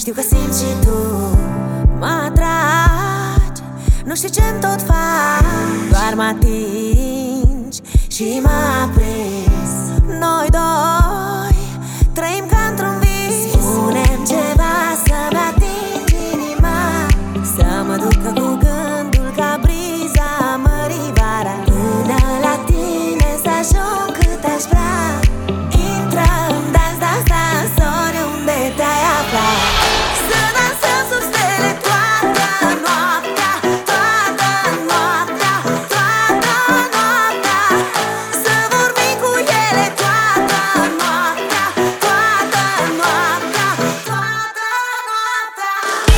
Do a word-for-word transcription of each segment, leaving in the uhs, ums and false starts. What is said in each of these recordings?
Știu că simți și tu, mă atragi. Nu știu ce-mi tot faci, doar mă atingi și mă aprins. Noi doi trăim ca într-un vis. Spune-mi ceva să-mi atingi inima, să mă ducă cu gândul ca briza mării vara. Până la tine să ajung cât aș vrea. Intră în dans, dans, dans, oriunde te-ai aflat. Să dansăm sub stele toată noaptea, toată noaptea, toată noaptea. Să vorbim cu ele toată noaptea, toată noaptea, toată noaptea.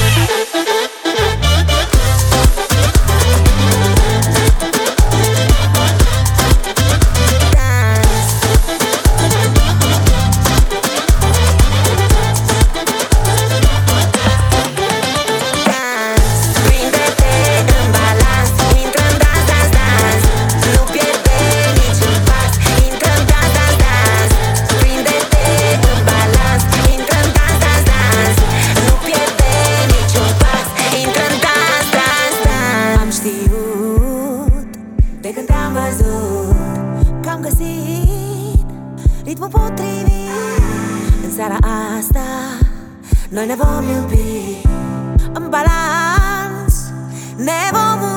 De când te-am văzut că am găsit ritmul potrivit. În seara asta noi ne vom iubi în balans, ne vom